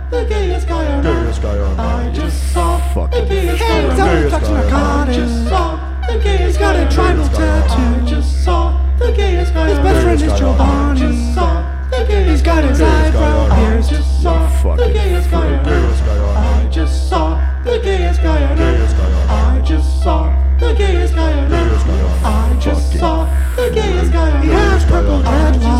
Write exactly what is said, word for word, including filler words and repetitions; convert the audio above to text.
the gayest guy on Gayest guy on I just saw Fucking the gayest guy hangs on out with Dr. guy on I just saw the gayest guy on tribal tattoo. I just saw the gayest guy His on best friend is I Giovanni. just saw the gayest He's got his guy on eyebrow I pierced. just saw the Fucking gayest guy on gayest guy on I just saw the gayest guy on Gayest guy on I just saw the gayest guy on Gayest guy on I just Fucking saw the gayest guy on He has purple dreadlocks.